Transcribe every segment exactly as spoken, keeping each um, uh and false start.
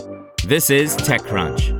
This is TechCrunch.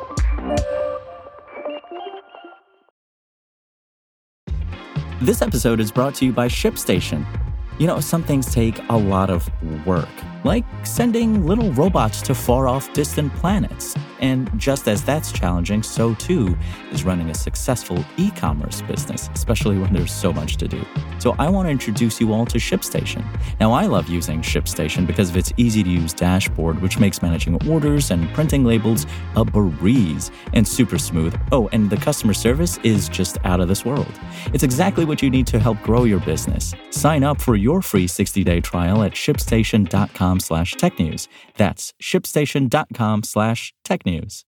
This episode is brought to you by ShipStation. You know, some things take a lot of work, like sending little robots to far-off distant planets. And just as that's challenging, so too is running a successful e-commerce business, especially when there's so much to do. So I want to introduce you all to ShipStation. Now, I love using ShipStation because of its easy-to-use dashboard, which makes managing orders and printing labels a breeze and super smooth. Oh, and the customer service is just out of this world. It's exactly what you need to help grow your business. Sign up for your free sixty-day trial at shipstation.com slash technews. That's shipstation.com slash technews.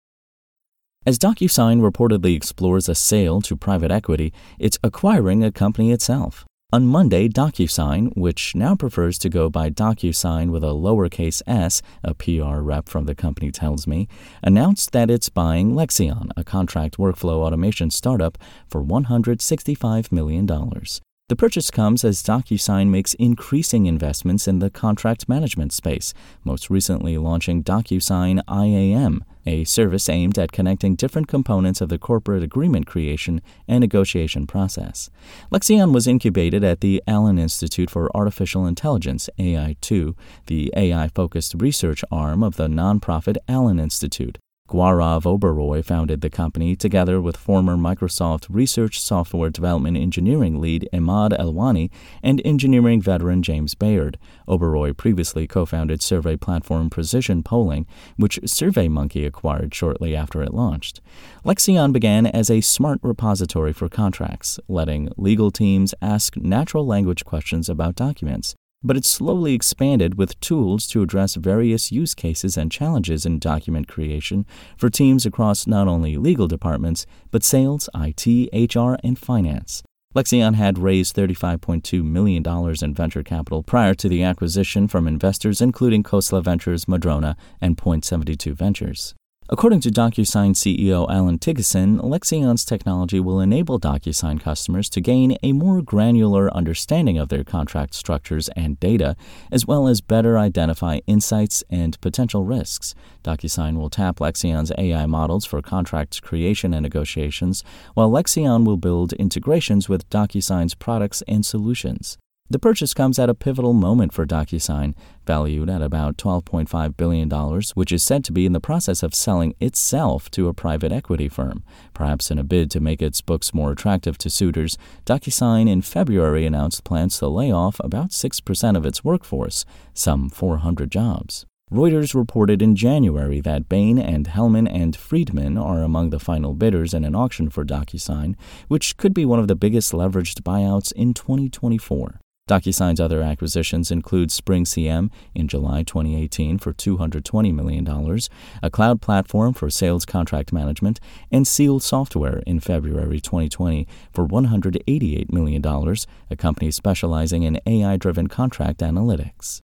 As DocuSign reportedly explores a sale to private equity, it's acquiring a company itself. On Monday, DocuSign, which now prefers to go by DocuSign with a lowercase s, a P R rep from the company tells me, announced that it's buying Lexion, a contract workflow automation startup, for one hundred sixty-five million dollars. The purchase comes as DocuSign makes increasing investments in the contract management space, most recently launching DocuSign I A M, a service aimed at connecting different components of the corporate agreement creation and negotiation process. Lexion was incubated at the Allen Institute for Artificial Intelligence, A I two, the A I-focused research arm of the nonprofit Allen Institute. Gaurav Oberoi founded the company together with former Microsoft Research Software Development Engineering lead Emad Elwani and engineering veteran James Bayard. Oberoi previously co-founded survey platform Precision Polling, which SurveyMonkey acquired shortly after it launched. Lexion began as a smart repository for contracts, letting legal teams ask natural language questions about documents. But it slowly expanded with tools to address various use cases and challenges in document creation for teams across not only legal departments, but sales, I T, H R, and finance. Lexion had raised thirty-five point two million dollars in venture capital prior to the acquisition from investors including Khosla Ventures, Madrona, and Point seventy-two Ventures. According to DocuSign C E O Alan Thygesen, Lexion's technology will enable DocuSign customers to gain a more granular understanding of their contract structures and data, as well as better identify insights and potential risks. DocuSign will tap Lexion's A I models for contract creation and negotiations, while Lexion will build integrations with DocuSign's products and solutions. The purchase comes at a pivotal moment for DocuSign, valued at about twelve point five billion dollars, which is said to be in the process of selling itself to a private equity firm. Perhaps in a bid to make its books more attractive to suitors, DocuSign in February announced plans to lay off about six percent of its workforce, some four hundred jobs. Reuters reported in January that Bain and Hellman and Friedman are among the final bidders in an auction for DocuSign, which could be one of the biggest leveraged buyouts in twenty twenty-four. DocuSign's other acquisitions include SpringCM in July twenty eighteen for two hundred twenty million dollars, a cloud platform for sales contract management, and Seal Software in February twenty twenty for one hundred eighty-eight million dollars, a company specializing in A I-driven contract analytics.